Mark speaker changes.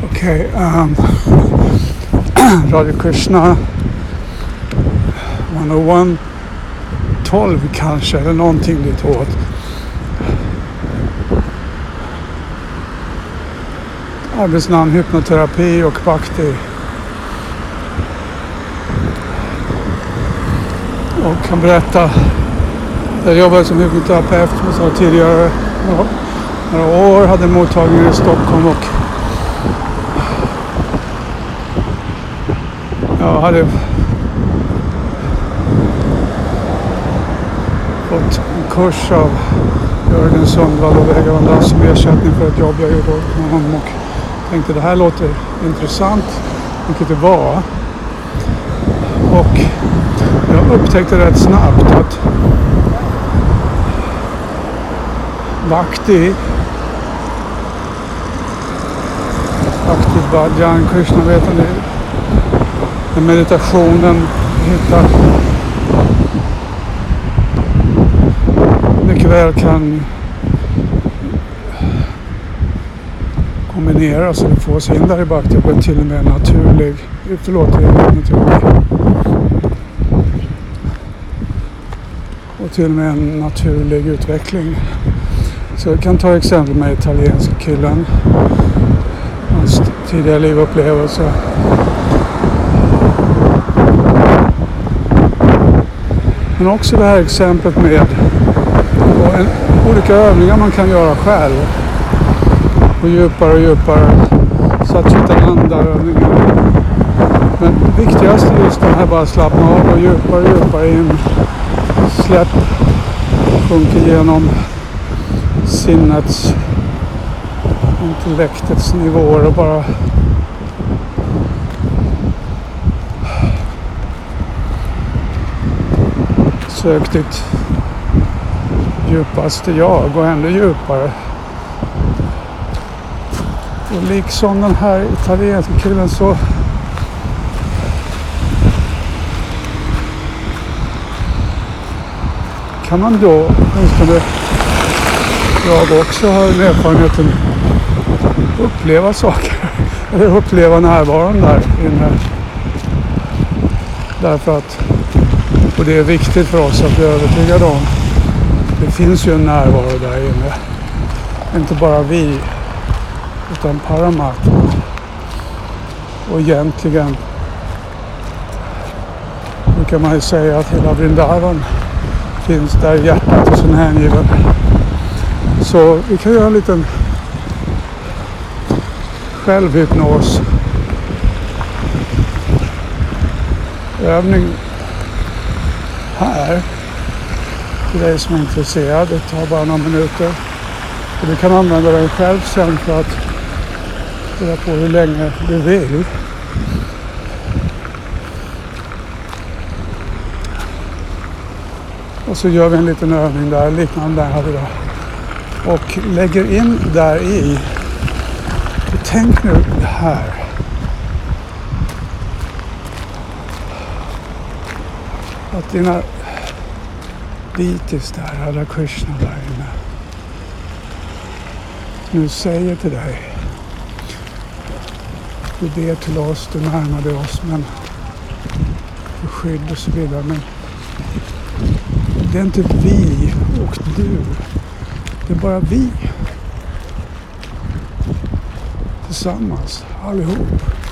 Speaker 1: Okej, Radio Krishna 101-12 kanske, eller någonting ditåt. Arbetsnamn, hypnoterapi och bhakti. Och kan berätta, jag jobbade som hypnoterapeut som jag sa tidigare några år, hade mottagning i Stockholm och jag hade fått en kurs av Jörgen Sundvall och Vägavandras som ersättning för ett jobb jag gjorde med honom och tänkte det här låter intressant, vilket det var. Och jag upptäckte rätt snabbt att Bhakti Bhajan, Krishna vetande, meditationen mycket väl kan kombineras eller fås in där i Bhakti på till och med naturlig, och till och med en naturlig utveckling. Så jag kan ta exempel med italienska killen, hans tidigare livupplevelse. Men också det här exemplet med olika övningar man kan göra själv. Och djupare Satchitananda-övningar. Men viktigast är just den här, bara slappna av och djupare in. Släpp, sjunk igenom sinnets, intellektets nivåer och bara sök ditt djupaste jag och ännu djupare. Och liksom den här italienska killen så kan man då, åtminstone jag också har erfarenheten, uppleva saker eller uppleva närvaron där inne. Därför att, och det är viktigt för oss att bli övertygade om, det finns ju en närvaro där inne. Inte bara vi, utan Paramatma. Och egentligen brukar man ju säga att hela Vrindavan finns där i hjärtat och sin hängiven. Så vi kan göra en liten självhypnos övning här för dig som är intresserad. Det tar bara några minuter. Och du kan använda den själv sen för att ställa på hur länge du vill. Och så gör vi en liten övning där, liknande den här idag. Och lägger in där i. Och tänk nu här. Att dina ditis där, Radha Krishna där inne, nu säger till dig. Du ber till oss, du närmar dig oss, men för skydd och så vidare. Men det är inte vi och du. Det är bara vi. Tillsammans, allihop.